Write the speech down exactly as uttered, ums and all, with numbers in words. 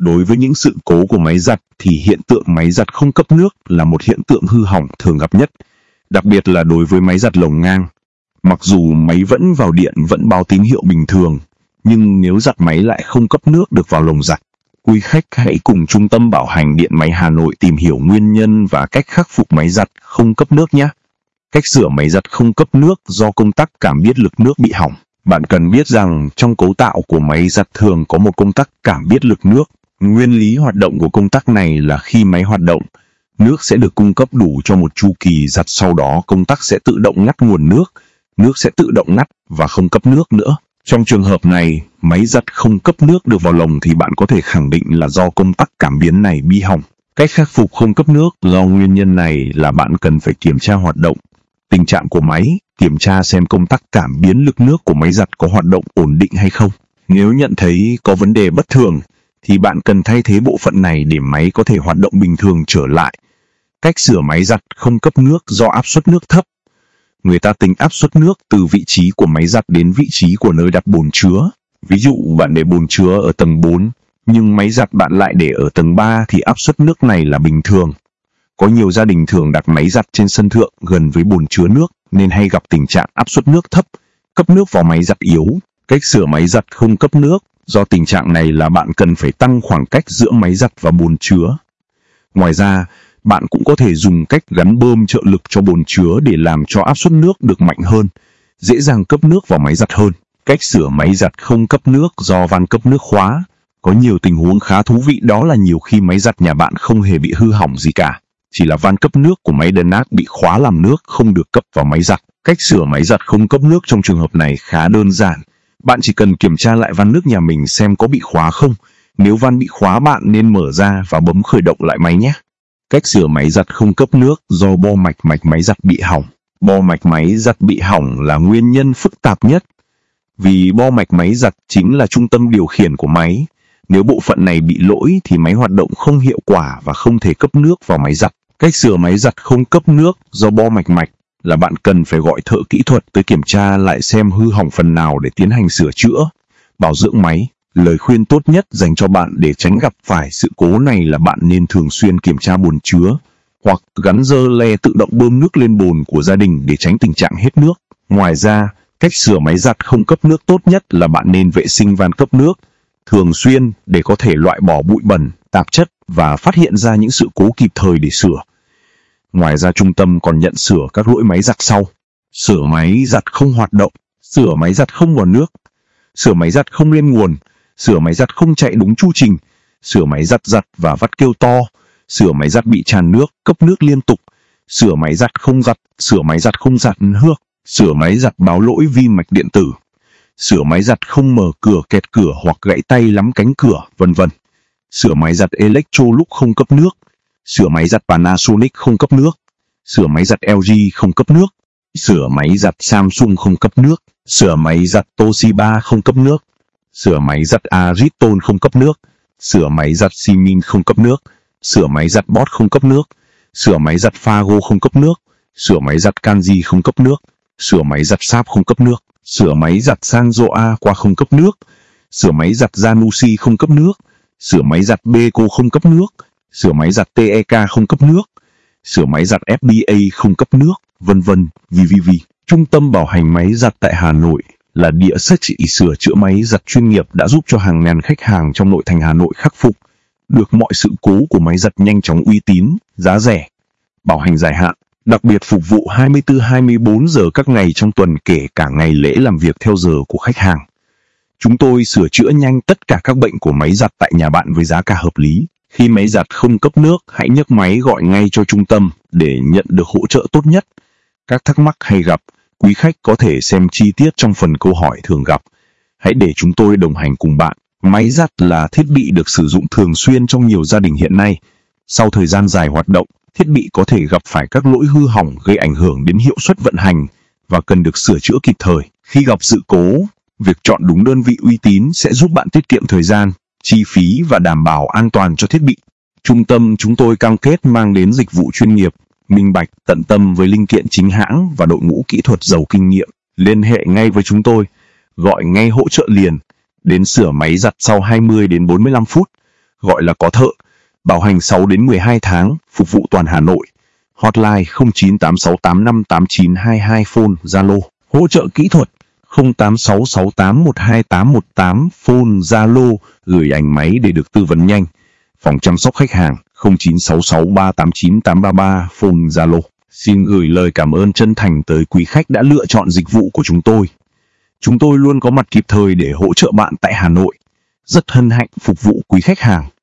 Đối với những sự cố của máy giặt thì hiện tượng máy giặt không cấp nước là một hiện tượng hư hỏng thường gặp nhất, đặc biệt là đối với máy giặt lồng ngang. Mặc dù máy vẫn vào điện vẫn báo tín hiệu bình thường, nhưng nếu giặt máy lại không cấp nước được vào lồng giặt. Quý khách hãy cùng Trung tâm Bảo hành Điện máy Hà Nội tìm hiểu nguyên nhân và cách khắc phục máy giặt không cấp nước nhé. Cách sửa máy giặt không cấp nước do công tắc cảm biết lực nước bị hỏng. Bạn cần biết rằng trong cấu tạo của máy giặt thường có một công tắc cảm biết lực nước. Nguyên lý hoạt động của công tắc này là khi máy hoạt động, nước sẽ được cung cấp đủ cho một chu kỳ giặt, sau đó công tắc sẽ tự động ngắt nguồn nước, nước sẽ tự động ngắt và không cấp nước nữa. Trong trường hợp này, máy giặt không cấp nước được vào lồng thì bạn có thể khẳng định là do công tắc cảm biến này bị hỏng. Cách khắc phục không cấp nước do nguyên nhân này là bạn cần phải kiểm tra hoạt động, tình trạng của máy, kiểm tra xem công tắc cảm biến lực nước của máy giặt có hoạt động ổn định hay không. Nếu nhận thấy có vấn đề bất thường, thì bạn cần thay thế bộ phận này để máy có thể hoạt động bình thường trở lại. Cách sửa máy giặt không cấp nước do áp suất nước thấp. Người ta tính áp suất nước từ vị trí của máy giặt đến vị trí của nơi đặt bồn chứa. Ví dụ bạn để bồn chứa ở tầng bốn, nhưng máy giặt bạn lại để ở tầng ba thì áp suất nước này là bình thường. Có nhiều gia đình thường đặt máy giặt trên sân thượng gần với bồn chứa nước nên hay gặp tình trạng áp suất nước thấp, cấp nước vào máy giặt yếu. Cách sửa máy giặt không cấp nước do tình trạng này là bạn cần phải tăng khoảng cách giữa máy giặt và bồn chứa. Ngoài ra, bạn cũng có thể dùng cách gắn bơm trợ lực cho bồn chứa để làm cho áp suất nước được mạnh hơn, dễ dàng cấp nước vào máy giặt hơn. Cách sửa máy giặt không cấp nước do van cấp nước khóa. Có nhiều tình huống khá thú vị, đó là nhiều khi máy giặt nhà bạn không hề bị hư hỏng gì cả, chỉ là van cấp nước của máy Denac bị khóa làm nước không được cấp vào máy giặt. Cách sửa máy giặt không cấp nước trong trường hợp này khá đơn giản. Bạn chỉ cần kiểm tra lại van nước nhà mình xem có bị khóa không. Nếu van bị khóa, bạn nên mở ra và bấm khởi động lại máy nhé. Cách sửa máy giặt không cấp nước do bo mạch mạch máy giặt bị hỏng. Bo mạch máy giặt bị hỏng là nguyên nhân phức tạp nhất, vì bo mạch máy giặt chính là trung tâm điều khiển của máy. Nếu bộ phận này bị lỗi thì máy hoạt động không hiệu quả và không thể cấp nước vào máy giặt. Cách sửa máy giặt không cấp nước do bo mạch mạch là bạn cần phải gọi thợ kỹ thuật tới kiểm tra lại xem hư hỏng phần nào để tiến hành sửa chữa, bảo dưỡng máy. Lời khuyên tốt nhất dành cho bạn để tránh gặp phải sự cố này là bạn nên thường xuyên kiểm tra bồn chứa hoặc gắn dơ le tự động bơm nước lên bồn của gia đình để tránh tình trạng hết nước. Ngoài ra, cách sửa máy giặt không cấp nước tốt nhất là bạn nên vệ sinh van cấp nước thường xuyên để có thể loại bỏ bụi bẩn, tạp chất và phát hiện ra những sự cố kịp thời để sửa. Ngoài ra, trung tâm còn nhận sửa các lỗi máy giặt sau: sửa máy giặt không hoạt động, sửa máy giặt không vào nước, sửa máy giặt không lên nguồn, sửa máy giặt không chạy đúng chu trình, sửa máy giặt giặt và vắt kêu to, sửa máy giặt bị tràn nước, cấp nước liên tục, sửa máy giặt không giặt, sửa máy giặt không giặt nước, sửa máy giặt báo lỗi vi mạch điện tử, sửa máy giặt không mở cửa, kẹt cửa hoặc gãy tay lắm cánh cửa, vân vân. Sửa máy giặt Electrolux không cấp nước, sửa máy giặt Panasonic không cấp nước, sửa máy giặt lờ giê không cấp nước, sửa máy giặt Samsung không cấp nước, sửa máy giặt Toshiba không cấp nước, sửa máy giặt Ariton không cấp nước, sửa máy giặt Siemens không cấp nước, sửa máy giặt Bosch không cấp nước, sửa máy giặt Fago không cấp nước, sửa máy giặt Kanji không cấp nước, sửa máy giặt Sharp không cấp nước, sửa máy giặt Sanyo Aqua không cấp nước, sửa máy giặt Zanussi không cấp nước, sửa máy giặt Beko không cấp nước, sửa máy giặt tê e ca không cấp nước, sửa máy giặt ép bê a không cấp nước, vân vân. vê vê vê. Trung tâm bảo hành máy giặt tại Hà Nội là địa chỉ sửa chữa máy giặt chuyên nghiệp đã giúp cho hàng ngàn khách hàng trong nội thành Hà Nội khắc phục được mọi sự cố của máy giặt nhanh chóng, uy tín, giá rẻ, bảo hành dài hạn, đặc biệt phục vụ hai mươi tư trên hai mươi bốn giờ các ngày trong tuần, kể cả ngày lễ làm việc theo giờ của khách hàng. Chúng tôi sửa chữa nhanh tất cả các bệnh của máy giặt tại nhà bạn với giá cả hợp lý. Khi máy giặt không cấp nước, hãy nhấc máy gọi ngay cho trung tâm để nhận được hỗ trợ tốt nhất. Các thắc mắc hay gặp, quý khách có thể xem chi tiết trong phần câu hỏi thường gặp. Hãy để chúng tôi đồng hành cùng bạn. Máy giặt là thiết bị được sử dụng thường xuyên trong nhiều gia đình hiện nay. Sau thời gian dài hoạt động, thiết bị có thể gặp phải các lỗi hư hỏng gây ảnh hưởng đến hiệu suất vận hành và cần được sửa chữa kịp thời. Khi gặp sự cố, việc chọn đúng đơn vị uy tín sẽ giúp bạn tiết kiệm thời gian, chi phí và đảm bảo an toàn cho thiết bị. Trung tâm chúng tôi cam kết mang đến dịch vụ chuyên nghiệp, minh bạch, tận tâm với linh kiện chính hãng và đội ngũ kỹ thuật giàu kinh nghiệm. Liên hệ ngay với chúng tôi, gọi ngay hỗ trợ liền, đến sửa máy giặt sau hai mươi đến bốn mươi lăm phút, gọi là có thợ, bảo hành sáu đến mười hai tháng, phục vụ toàn Hà Nội. Hotline không chín tám sáu tám năm tám chín hai hai, phone Zalo. Hỗ trợ kỹ thuật không tám sáu sáu tám một hai tám một tám, phone Zalo, gửi ảnh máy để được tư vấn nhanh. Phòng chăm sóc khách hàng không chín sáu sáu ba tám chín tám ba ba, phone Zalo. Xin gửi lời cảm ơn chân thành tới quý khách đã lựa chọn dịch vụ của chúng tôi. Chúng tôi luôn có mặt kịp thời để hỗ trợ bạn tại Hà Nội. Rất hân hạnh phục vụ quý khách hàng.